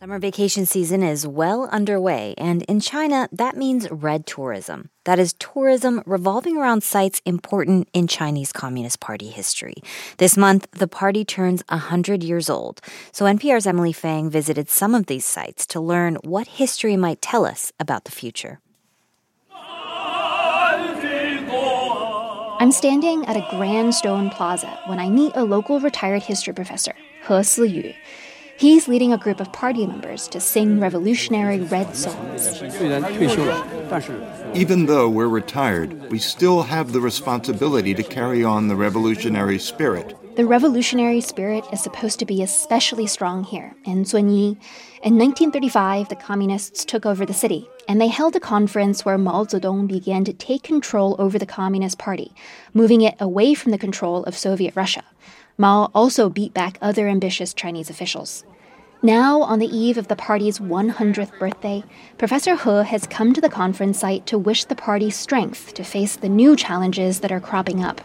Summer vacation season is well underway, and in China, that means red tourism. That is tourism revolving around sites important in Chinese Communist Party history. This month, the party turns 100 years old. So NPR's Emily Fang visited some of these sites to learn what history might tell us about the future. I'm standing at a grand stone plaza when I meet a local retired history professor, He Siyu. He's leading a group of party members to sing revolutionary red songs. Even though we're retired, we still have the responsibility to carry on the revolutionary spirit. The revolutionary spirit is supposed to be especially strong here in Zunyi. In 1935, the communists took over the city, and they held a conference where Mao Zedong began to take control over the Communist Party, moving it away from the control of Soviet Russia. Mao also beat back other ambitious Chinese officials. Now, on the eve of the party's 100th birthday, Professor He has come to the conference site to wish the party strength to face the new challenges that are cropping up.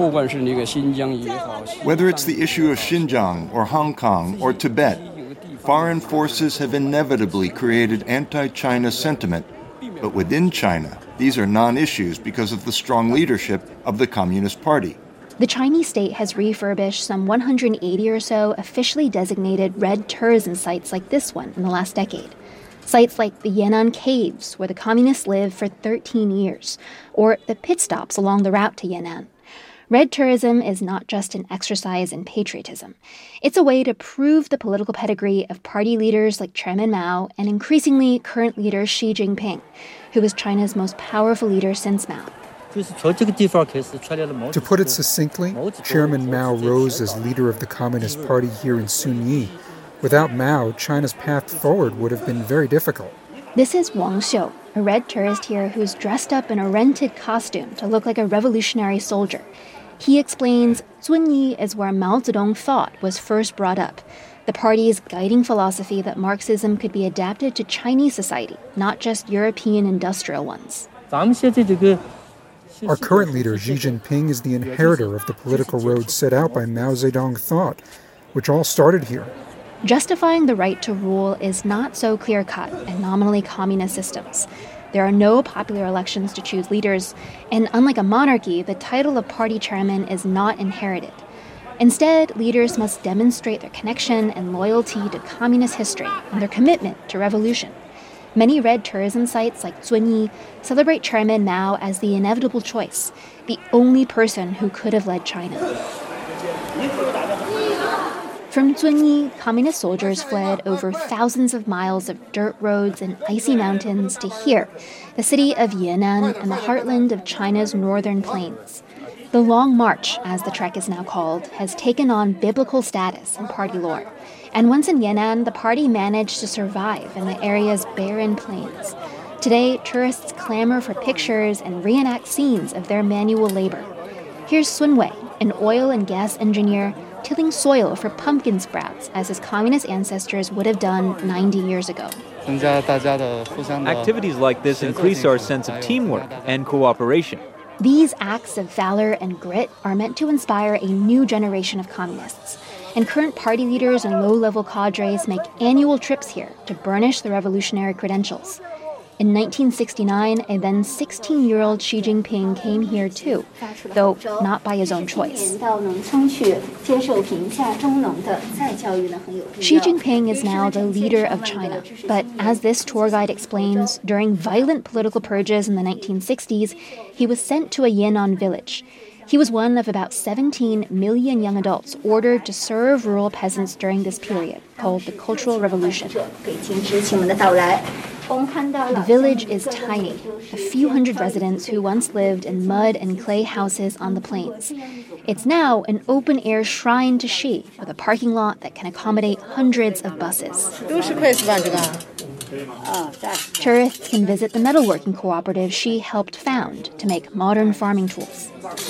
Whether it's the issue of Xinjiang or Hong Kong or Tibet, foreign forces have inevitably created anti-China sentiment. But within China, these are non-issues because of the strong leadership of the Communist Party. The Chinese state has refurbished some 180 or so officially designated red tourism sites like this one in the last decade. Sites like the Yan'an Caves, where the communists lived for 13 years, or the pit stops along the route to Yan'an. Red tourism is not just an exercise in patriotism. It's a way to prove the political pedigree of party leaders like Chairman Mao and increasingly current leader Xi Jinping, who was China's most powerful leader since Mao. To put it succinctly, Chairman Mao rose as leader of the Communist Party here in Zunyi. Without Mao, China's path forward would have been very difficult. This is Wang Xiu, a red tourist here who's dressed up in a rented costume to look like a revolutionary soldier. He explains Zunyi is where Mao Zedong thought was first brought up, the party's guiding philosophy that Marxism could be adapted to Chinese society, not just European industrial ones. Our current leader, Xi Jinping, is the inheritor of the political road set out by Mao Zedong thought, which all started here. Justifying the right to rule is not so clear-cut in nominally communist systems. There are no popular elections to choose leaders, and unlike a monarchy, the title of party chairman is not inherited. Instead, leaders must demonstrate their connection and loyalty to communist history and their commitment to revolution. Many red tourism sites like Zunyi celebrate Chairman Mao as the inevitable choice, the only person who could have led China. From Zunyi, communist soldiers fled over thousands of miles of dirt roads and icy mountains to here, the city of Yan'an and the heartland of China's northern plains. The Long March, as the trek is now called, has taken on biblical status in party lore. And once in Yan'an, the party managed to survive in the area's barren plains. Today, tourists clamor for pictures and reenact scenes of their manual labor. Here's Sun Wei, an oil and gas engineer, tilling soil for pumpkin sprouts as his communist ancestors would have done 90 years ago. Activities like this increase our sense of teamwork and cooperation. These acts of valor and grit are meant to inspire a new generation of communists. And current party leaders and low-level cadres make annual trips here to burnish the revolutionary credentials. In 1969, a then 16-year-old Xi Jinping came here too, though not by his own choice. Xi Jinping is now the leader of China, but as this tour guide explains, during violent political purges in the 1960s, he was sent to a Yan'an village. He was one of about 17 million young adults ordered to serve rural peasants during this period, called the Cultural Revolution. The village is tiny, a few hundred residents who once lived in mud and clay houses on the plains. It's now an open-air shrine to Xi, with a parking lot that can accommodate hundreds of buses. Tourists can visit the metalworking cooperative Xi helped found to make modern farming tools.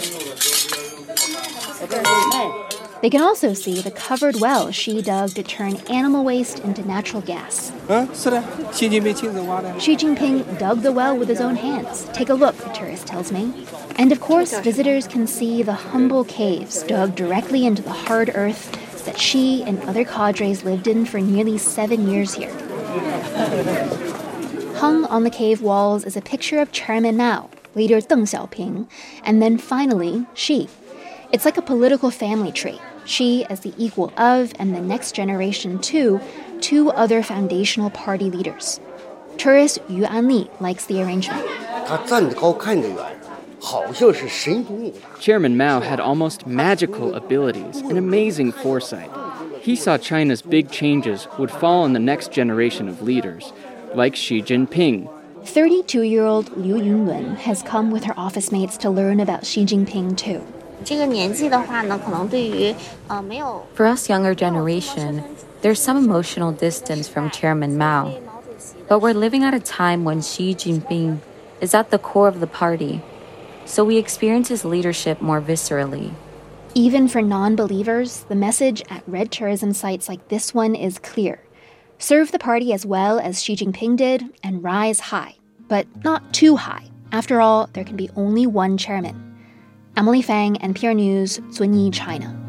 They can also see the covered well Xi dug to turn animal waste into natural gas. Xi Jinping dug the well with his own hands. Take a look, the tourist tells me. And of course, visitors can see the humble caves dug directly into the hard earth that Xi and other cadres lived in for nearly 7 years here. Hung on the cave walls is a picture of Chairman Mao, leader Deng Xiaoping, and then finally, Xi. It's like a political family tree. Xi as the equal of, and the next generation to, two other foundational party leaders. Tourist Yu Anli likes the arrangement. Chairman Mao had almost magical abilities and amazing foresight. He saw China's big changes would fall on the next generation of leaders, like Xi Jinping. 32-year-old Liu Yunwen has come with her office mates to learn about Xi Jinping too. For us younger generation, there's some emotional distance from Chairman Mao. But we're living at a time when Xi Jinping is at the core of the party, so we experience his leadership more viscerally. Even for non-believers, the message at red tourism sites like this one is clear. Serve the party as well as Xi Jinping did and rise high, but not too high. After all, there can be only one chairman. Emily Fang, NPR News, Zunyi, China.